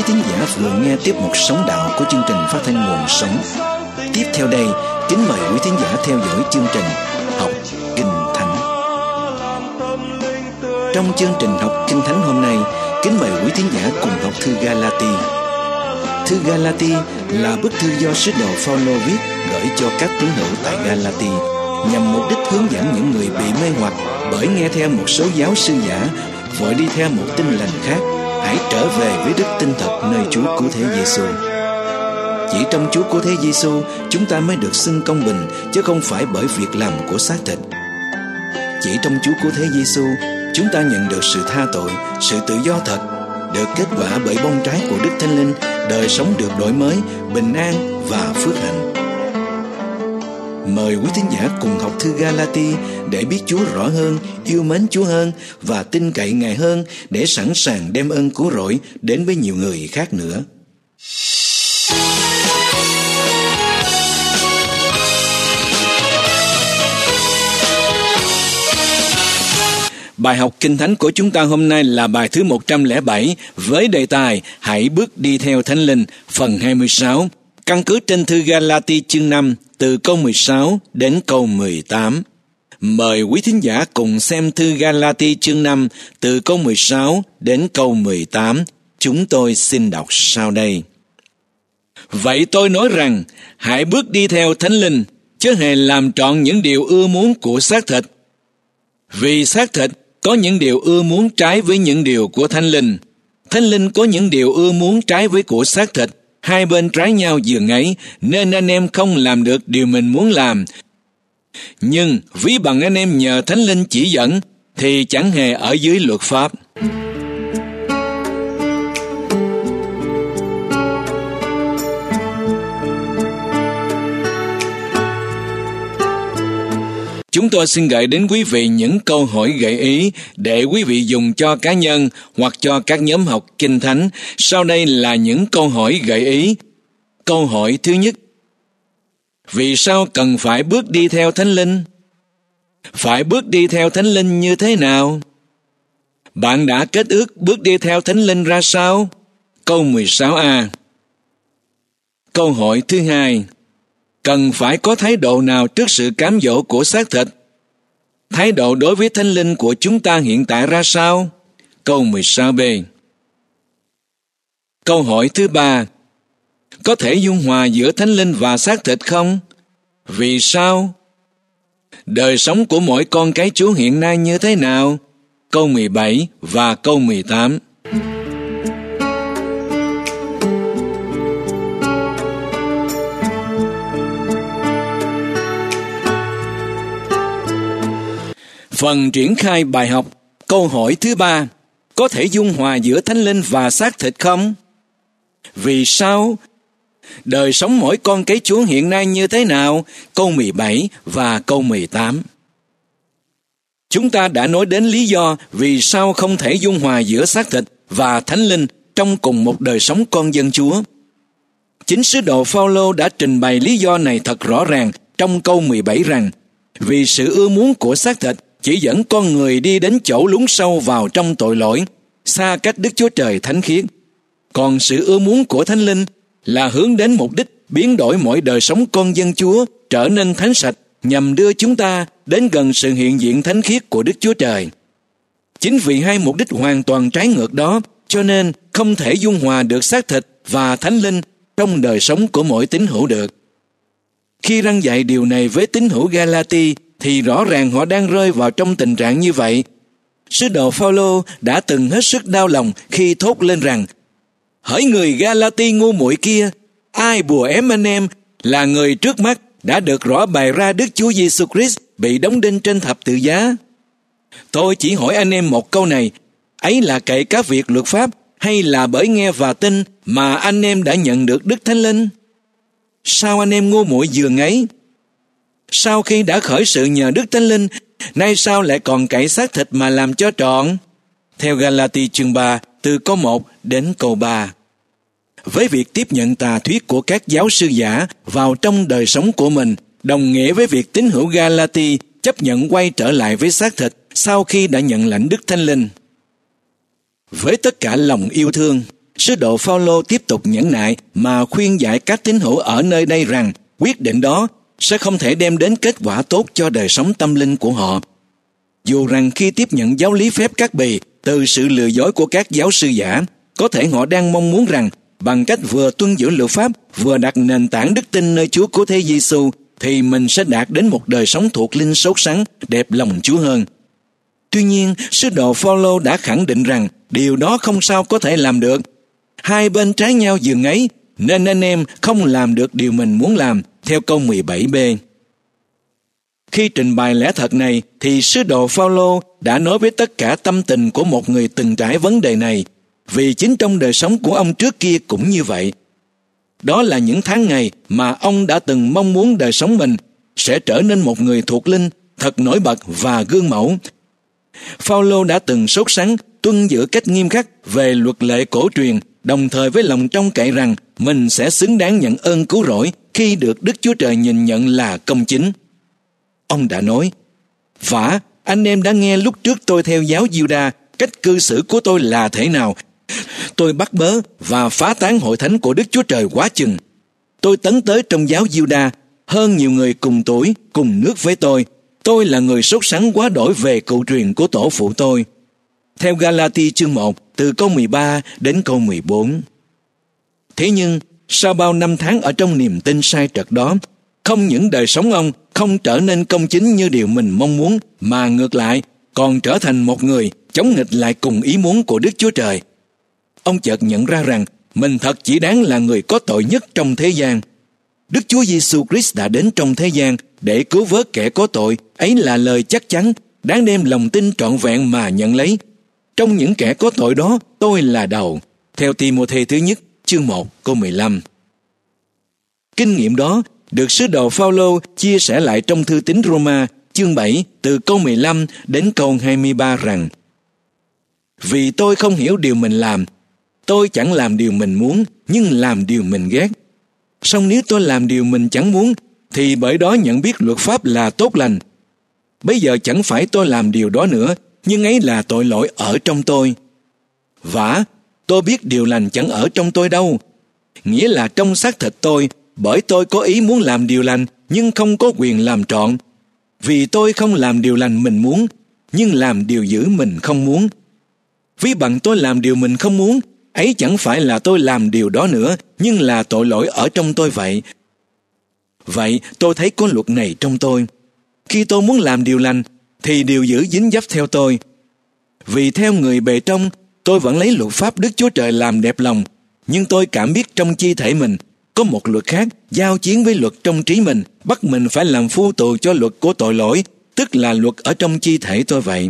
thính giả vừa nghe tiếp mục Sống Đạo của chương trình phát thanh Nguồn Sống. Tiếp theo đây, kính mời quý thính giả theo dõi chương trình Học Kinh Thánh. Trong chương trình Học Kinh Thánh hôm nay, kính mời quý thính giả cùng học thư Ga-la-ti. Thư Ga-la-ti là bức thư do sứ đồ Phao-lô viết gửi cho các tín hữu tại Ga-la-ti, nhằm mục đích hướng dẫn những người bị mê hoặc bởi nghe theo một số giáo sư giả, vội đi theo một tin lành khác, hãy trở về với đức tin thật nơi Chúa Cứu Thế Giêsu. Chỉ trong Chúa Cứu Thế Giêsu, chúng ta mới được xưng công bình, chứ không phải bởi việc làm của xác thịt. Chỉ trong Chúa Cứu Thế Giêsu, chúng ta nhận được sự tha tội, sự tự do thật, được kết quả bởi bông trái của Đức Thánh Linh, đời sống được đổi mới, bình an và phước hạnh. Mời quý thính giả cùng học thư Ga-la-ti để biết Chúa rõ hơn, yêu mến Chúa hơn và tin cậy Ngài hơn, để sẵn sàng đem ơn cứu rỗi đến với nhiều người khác nữa. Bài học Kinh Thánh của chúng ta hôm nay là bài thứ 107 với đề tài Hãy bước đi theo Thánh Linh, phần 26, căn cứ trên thư Ga-la-ti chương 5 từ câu 16 đến câu 18. Mời quý thính giả cùng xem thư Ga-la-ti chương 5 từ câu 16 đến câu 18. Chúng tôi xin đọc sau đây. Vậy tôi nói rằng, hãy bước đi theo Thánh Linh, chớ hề làm trọn những điều ưa muốn của xác thịt. Vì xác thịt có những điều ưa muốn trái với những điều của Thánh Linh. Thánh Linh có những điều ưa muốn trái với của xác thịt. Hai bên trái nhau giường ấy, nên anh em không làm được điều mình muốn làm. Nhưng ví bằng anh em nhờ Thánh Linh chỉ dẫn, thì chẳng hề ở dưới luật pháp. Chúng tôi xin gửi đến quý vị những câu hỏi gợi ý để quý vị dùng cho cá nhân hoặc cho các nhóm học Kinh Thánh. Sau đây là những câu hỏi gợi ý. Câu hỏi thứ nhất: vì sao cần phải bước đi theo Thánh Linh? Phải bước đi theo Thánh Linh như thế nào? Bạn đã kết ước bước đi theo Thánh Linh ra sao? Câu 16a. Câu hỏi thứ hai: cần phải có thái độ nào trước sự cám dỗ của xác thịt? Thái độ đối với Thánh Linh của chúng ta hiện tại ra sao? Câu 16b. Câu hỏi thứ ba: có thể dung hòa giữa Thánh Linh và xác thịt không? Vì sao? Đời sống của mỗi con cái Chúa hiện nay như thế nào? Câu 17 và câu 18. Phần triển khai bài học. Câu hỏi thứ ba: có thể dung hòa giữa Thánh Linh và xác thịt không? Vì sao? Đời sống mỗi con cái Chúa hiện nay như thế nào? Câu 17 và câu 18. Chúng ta đã nói đến lý do vì sao không thể dung hòa giữa xác thịt và Thánh Linh trong cùng một đời sống con dân Chúa. Chính sứ đồ Phao-lô đã trình bày lý do này thật rõ ràng trong câu 17 rằng, vì sự ưa muốn của xác thịt chỉ dẫn con người đi đến chỗ lún sâu vào trong tội lỗi, xa cách Đức Chúa Trời thánh khiết. Còn sự ưa muốn của Thánh Linh là hướng đến mục đích biến đổi mọi đời sống con dân Chúa trở nên thánh sạch, nhằm đưa chúng ta đến gần sự hiện diện thánh khiết của Đức Chúa Trời. Chính vì hai mục đích hoàn toàn trái ngược đó, cho nên không thể dung hòa được xác thịt và Thánh Linh trong đời sống của mỗi tín hữu được. Khi răn dạy điều này với tín hữu Ga-la-ti, thì rõ ràng họ đang rơi vào trong tình trạng như vậy. Sứ đồ Phao-lô đã từng hết sức đau lòng khi thốt lên rằng: hỡi người Ga-la-ti ngu muội kia, ai bùa ém anh em là người trước mắt đã được rõ bày ra Đức Chúa Giêsu Christ bị đóng đinh trên thập tự giá. Tôi chỉ hỏi anh em một câu này: ấy là kể các việc luật pháp hay là bởi nghe và tin mà anh em đã nhận được Đức Thánh Linh? Sao anh em ngu muội giường ấy? Sau khi đã khởi sự nhờ Đức Thánh Linh, nay sao lại còn cậy xác thịt mà làm cho trọn? Theo Ga-la-ti chương 3 từ câu 1 đến câu 3. Với việc tiếp nhận tà thuyết của các giáo sư giả vào trong đời sống của mình, đồng nghĩa với việc tín hữu Ga-la-ti chấp nhận quay trở lại với xác thịt sau khi đã nhận lãnh Đức Thánh Linh. Với tất cả lòng yêu thương, sứ đồ Phao-lô tiếp tục nhẫn nại mà khuyên giải các tín hữu ở nơi đây rằng quyết định đó sẽ không thể đem đến kết quả tốt cho đời sống tâm linh của họ. Dù rằng khi tiếp nhận giáo lý phép cắt bì từ sự lừa dối của các giáo sư giả, có thể họ đang mong muốn rằng bằng cách vừa tuân giữ luật pháp, vừa đặt nền tảng đức tin nơi Chúa Cứu Thế Giêsu, thì mình sẽ đạt đến một đời sống thuộc linh sốt sắng, đẹp lòng Chúa hơn. Tuy nhiên, sứ đồ Phao-lô đã khẳng định rằng điều đó không sao có thể làm được. Hai bên trái nhau giường ấy, nên anh em không làm được điều mình muốn làm, theo câu 17b. Khi trình bày lẽ thật này, thì sứ đồ Phao-lô đã nói với tất cả tâm tình của một người từng trải vấn đề này, vì chính trong đời sống của ông trước kia cũng như vậy. Đó là những tháng ngày mà ông đã từng mong muốn đời sống mình sẽ trở nên một người thuộc linh, thật nổi bật và gương mẫu. Phao-lô đã từng sốt sắng tuân giữ cách nghiêm khắc về luật lệ cổ truyền, đồng thời với lòng trông cậy rằng mình sẽ xứng đáng nhận ơn cứu rỗi khi được Đức Chúa Trời nhìn nhận là công chính. Ông đã nói, vả, anh em đã nghe lúc trước tôi theo giáo Giu-đa, cách cư xử của tôi là thế nào. Tôi bắt bớ và phá tán hội thánh của Đức Chúa Trời quá chừng. Tôi tấn tới trong giáo Giu-đa hơn nhiều người cùng tuổi, cùng nước với tôi. Tôi là người sốt sắng quá đổi về cựu truyền của tổ phụ tôi. Theo Ga-la-ti chương 1, từ câu 13 đến câu 14. Thế nhưng, sau bao năm tháng ở trong niềm tin sai trật đó, không những đời sống ông không trở nên công chính như điều mình mong muốn, mà ngược lại còn trở thành một người chống nghịch lại cùng ý muốn của Đức Chúa Trời. Ông chợt nhận ra rằng mình thật chỉ đáng là người có tội nhất trong thế gian. Đức Chúa Giêsu Christ đã đến trong thế gian để cứu vớt kẻ có tội, ấy là lời chắc chắn, đáng đem lòng tin trọn vẹn mà nhận lấy. Trong những kẻ có tội đó, tôi là đầu. Theo Ti-mô-thê thứ nhất, chương 1, câu 15. Kinh nghiệm đó được sứ đồ Phao-lô chia sẻ lại trong thư tín Roma, chương 7, từ câu 15 đến câu 23 rằng: Vì tôi không hiểu điều mình làm, tôi chẳng làm điều mình muốn, nhưng làm điều mình ghét. Song nếu tôi làm điều mình chẳng muốn, thì bởi đó nhận biết luật pháp là tốt lành. Bây giờ chẳng phải tôi làm điều đó nữa, nhưng ấy là tội lỗi ở trong tôi. Vả, tôi biết điều lành chẳng ở trong tôi đâu. Nghĩa là trong xác thịt tôi, bởi tôi có ý muốn làm điều lành, nhưng không có quyền làm trọn. Vì tôi không làm điều lành mình muốn, nhưng làm điều dữ mình không muốn. Ví bằng tôi làm điều mình không muốn, ấy chẳng phải là tôi làm điều đó nữa, nhưng là tội lỗi ở trong tôi vậy. Vậy tôi thấy có luật này trong tôi. Khi tôi muốn làm điều lành, thì điều dữ dính dấp theo tôi. Vì theo người bề trong, tôi vẫn lấy luật pháp Đức Chúa Trời làm đẹp lòng, nhưng tôi cảm biết trong chi thể mình có một luật khác giao chiến với luật trong trí mình, bắt mình phải làm phu tù cho luật của tội lỗi, tức là luật ở trong chi thể tôi vậy.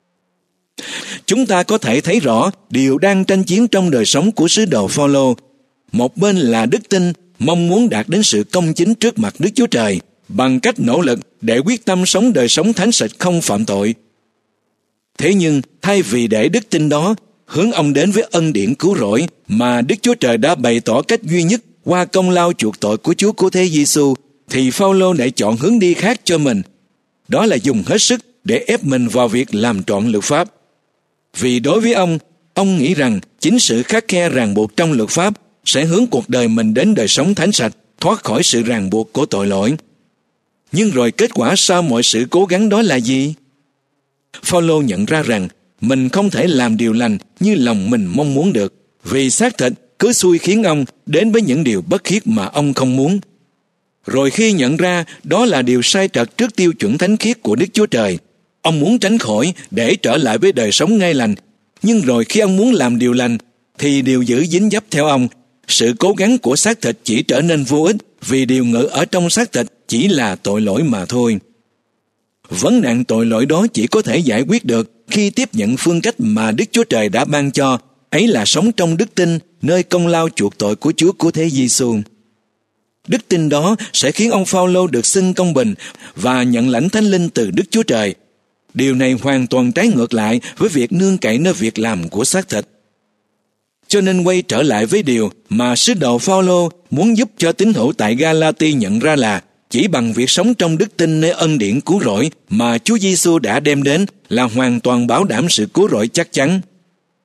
Chúng ta có thể thấy rõ điều đang tranh chiến trong đời sống của sứ đồ Phao-lô. Một bên là đức tin, mong muốn đạt đến sự công chính trước mặt Đức Chúa Trời, bằng cách nỗ lực để quyết tâm sống đời sống thánh sạch không phạm tội. Thế nhưng, thay vì để đức tin đó hướng ông đến với ân điển cứu rỗi mà Đức Chúa Trời đã bày tỏ cách duy nhất qua công lao chuộc tội của Chúa Cứu Thế Giêsu, thì Phao-lô lại chọn hướng đi khác cho mình. Đó là dùng hết sức để ép mình vào việc làm trọn luật pháp. Vì đối với ông nghĩ rằng chính sự khắt khe ràng buộc trong luật pháp sẽ hướng cuộc đời mình đến đời sống thánh sạch, thoát khỏi sự ràng buộc của tội lỗi. Nhưng rồi kết quả sau mọi sự cố gắng đó là gì? Phao-lô nhận ra rằng mình không thể làm điều lành như lòng mình mong muốn được, vì xác thịt cứ xui khiến ông đến với những điều bất khiết mà ông không muốn. Rồi khi nhận ra đó là điều sai trật trước tiêu chuẩn thánh khiết của Đức Chúa Trời, ông muốn tránh khỏi để trở lại với đời sống ngay lành. Nhưng rồi khi ông muốn làm điều lành, thì điều dữ dính dấp theo ông. Sự cố gắng của xác thịt chỉ trở nên vô ích, vì điều ngự ở trong xác thịt chỉ là tội lỗi mà thôi. Vấn nạn tội lỗi đó chỉ có thể giải quyết được khi tiếp nhận phương cách mà Đức Chúa Trời đã ban cho, ấy là sống trong đức tin nơi công lao chuộc tội của Chúa Cứu Thế Giêsu. Đức tin đó sẽ khiến ông Phao-lô được xưng công bình và nhận lãnh Thánh Linh từ Đức Chúa Trời. Điều này hoàn toàn trái ngược lại với việc nương cậy nơi việc làm của xác thịt. Cho nên quay trở lại với điều mà sứ đồ Phao-lô muốn giúp cho tín hữu tại Ga-la-ti nhận ra là chỉ bằng việc sống trong đức tin nơi ân điển cứu rỗi mà Chúa Giêsu đã đem đến là hoàn toàn bảo đảm sự cứu rỗi chắc chắn.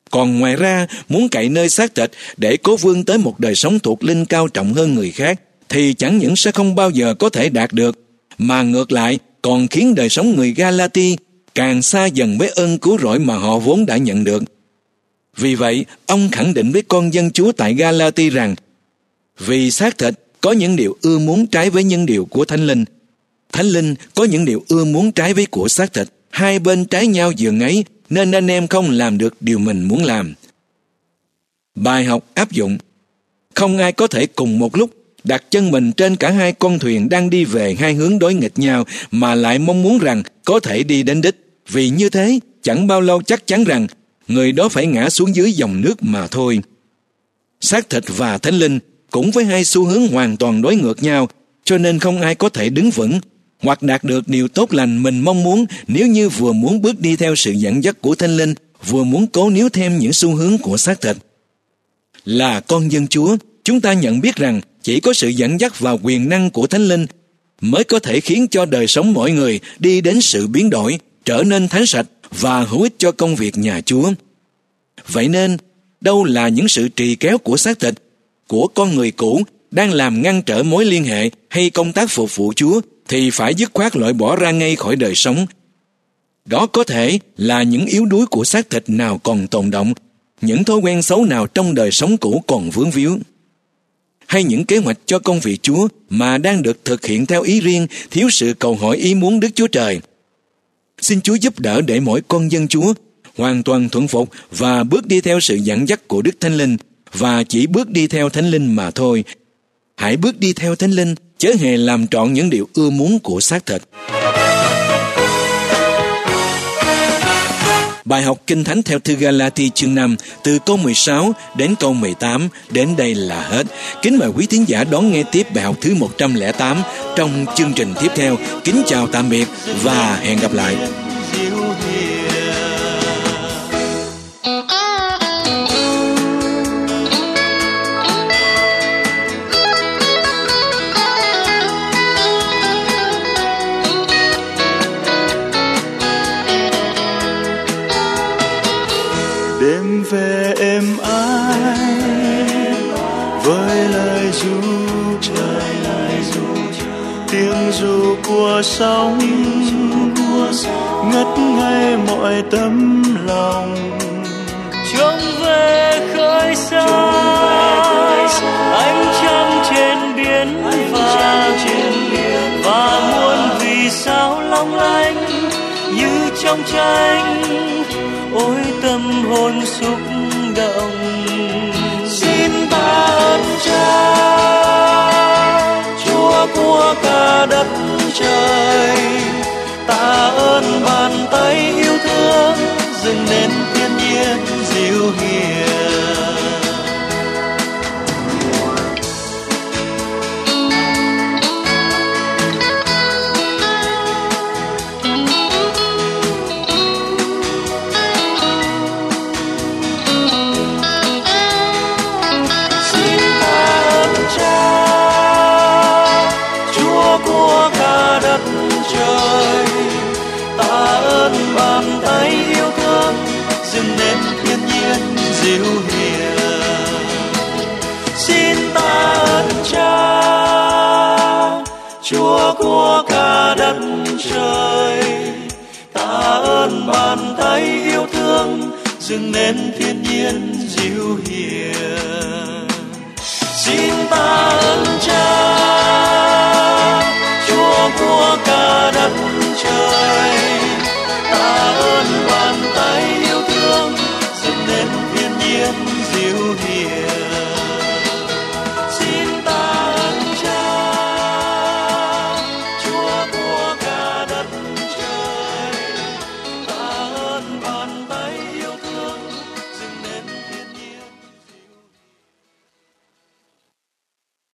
Còn ngoài ra, muốn cậy nơi xác thịt để cố vươn tới một đời sống thuộc linh cao trọng hơn người khác, thì chẳng những sẽ không bao giờ có thể đạt được, mà ngược lại còn khiến đời sống người Galati càng xa dần với ơn cứu rỗi mà họ vốn đã nhận được. Vì vậy, ông khẳng định với con dân Chúa tại Galati rằng, vì xác thịt có những điều ưa muốn trái với những điều của Thánh Linh, Thánh Linh có những điều ưa muốn trái với của xác thịt, hai bên trái nhau giường ấy, nên anh em không làm được điều mình muốn làm. Bài học áp dụng: không ai có thể cùng một lúc đặt chân mình trên cả hai con thuyền đang đi về hai hướng đối nghịch nhau mà lại mong muốn rằng có thể đi đến đích, vì như thế chẳng bao lâu chắc chắn rằng người đó phải ngã xuống dưới dòng nước mà thôi. Xác thịt và Thánh Linh cũng với hai xu hướng hoàn toàn đối ngược nhau, cho nên không ai có thể đứng vững hoặc đạt được điều tốt lành mình mong muốn nếu như vừa muốn bước đi theo sự dẫn dắt của Thánh Linh, vừa muốn cố níu thêm những xu hướng của xác thịt. Là con dân Chúa, chúng ta nhận biết rằng chỉ có sự dẫn dắt và quyền năng của Thánh Linh mới có thể khiến cho đời sống mỗi người đi đến sự biến đổi, trở nên thánh sạch và hữu ích cho công việc nhà Chúa. Vậy nên, đâu là những sự trì kéo của xác thịt, của con người cũ đang làm ngăn trở mối liên hệ hay công tác phục vụ Chúa, thì phải dứt khoát loại bỏ ra ngay khỏi đời sống. Đó có thể là những yếu đuối của xác thịt nào còn tồn động, những thói quen xấu nào trong đời sống cũ còn vướng víu, hay những kế hoạch cho công việc Chúa mà đang được thực hiện theo ý riêng, thiếu sự cầu hỏi ý muốn Đức Chúa Trời. Xin Chúa giúp đỡ để mỗi con dân Chúa hoàn toàn thuận phục và bước đi theo sự dẫn dắt của Đức Thánh Linh, và chỉ bước đi theo Thánh Linh mà thôi. Hãy bước đi theo Thánh Linh, chớ hề làm trọn những điều ưa muốn của xác thịt. Bài học Kinh Thánh theo thư Galati chương 5 từ câu 16 đến câu 18 đến đây là hết. Kính mời quý thính giả đón nghe tiếp bài học thứ 108 trong chương trình tiếp theo. Kính chào tạm biệt và hẹn gặp lại. Đêm về êm ái với lời ru trời, tiếng ru của sóng ngất ngây mọi tấm lòng. Trông về khơi xa ánh trăng trên biển và muôn vì sao long lanh như trong tranh. Ôi tâm hồn xúc động, xin ta ơn Cha, Chúa của cả đất trời. Ta ơn bàn tay yêu thương dựng nên thiên nhiên dịu hiền. Bàn tay yêu thương dựng nên thiên nhiên dịu hiền. Xin ta ơn Cha, Chúa của cả đất trời. Ta ơn bàn tay yêu thương dựng nên thiên nhiên dịu hiền. Xin ta ơn Cha, Chúa của cả đất trời. Ta ơn bàn tay yêu thương dựng nên thiên nhiên dịu hiền.